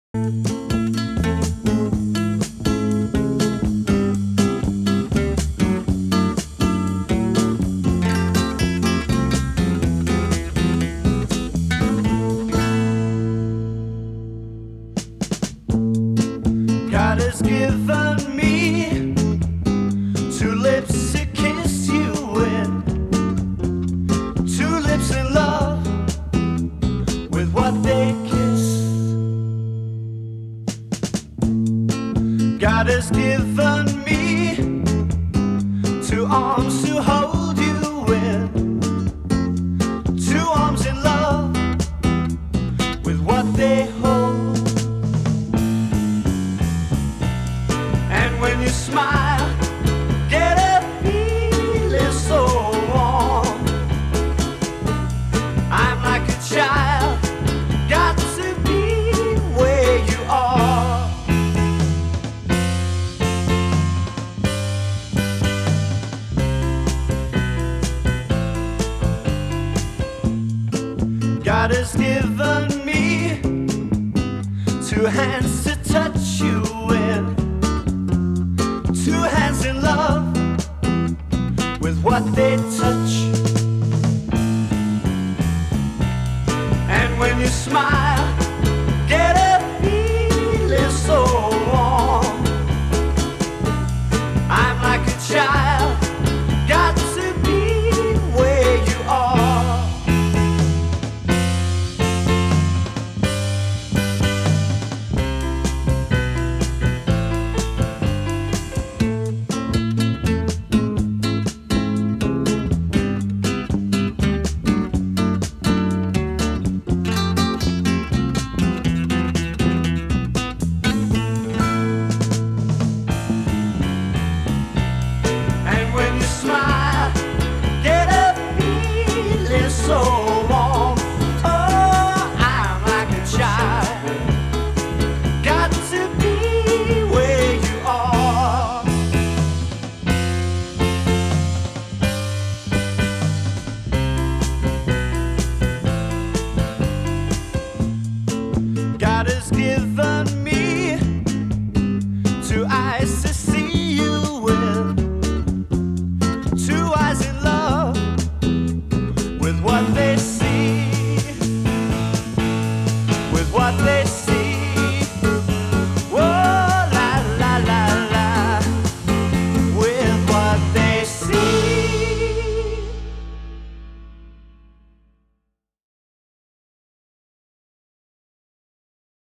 God has given me two lips to kiss you with, two lips in love with what they kiss. God has given me two arms to hold you with, two arms in love with what they hold. And when you smile, get a feeling so warm. I'm like a child, got to be where you are. God has given me two hands to touch you with, two hands in love with what they touch. And when you smile, get a feeling so warm. I'm like a child, got to be where you are. And when you smile, get a feeling so warm. Oh, I'm like a child, got to be where you are. God has given